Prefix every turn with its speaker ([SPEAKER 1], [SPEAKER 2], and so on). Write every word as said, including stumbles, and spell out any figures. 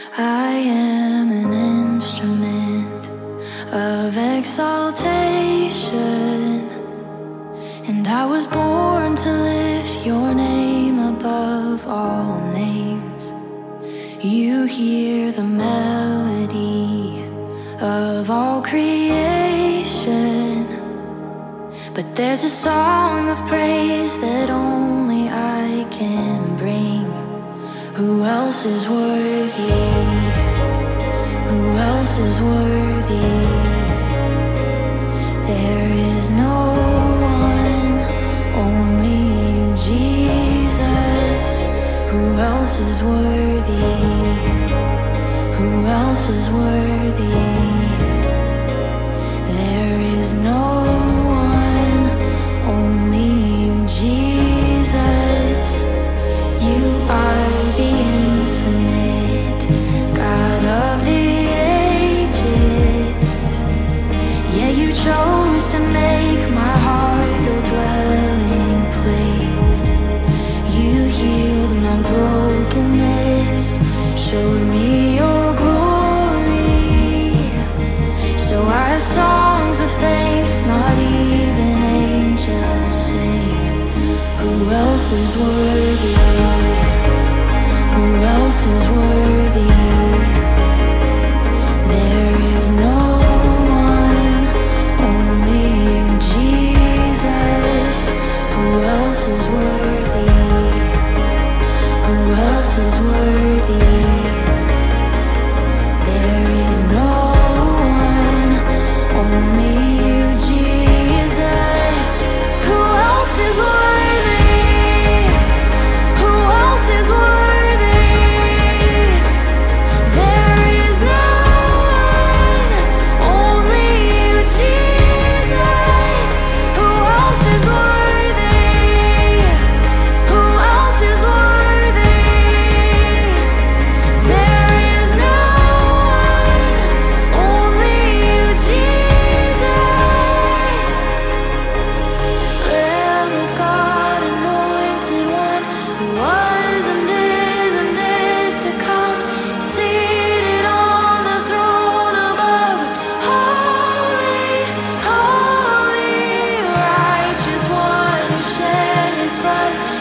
[SPEAKER 1] I am an instrument of exaltation, and I was born to lift your name above all names. You hear the melody of all creation, but there's a song of praise that only I can bring. Who else is worthy? Who else is worthy? There is no one, only you, Jesus. Who else is worthy? Who else is worthy? There is no one, only you, Jesus. You are the infinite God of the ages. Yeah, you chose to make my heart your dwelling place. You healed my brokenness, showed me your glory. So I have songs of thanks, not even angels sing. Who else is worthy? Who else is worthy? There is no one, only you, Jesus. Who else is worthy? Who else is worthy? There is no one, only you, Jesus. Who else is worthy? Who else is worthy? There is no one, only you, Jesus. Who else is worthy? Who else is worthy? There is no one, only you, Jesus. Lamb of God, anointed one, who was and is and is to come, seated on the throne above. Holy, holy, righteous one who shed his blood.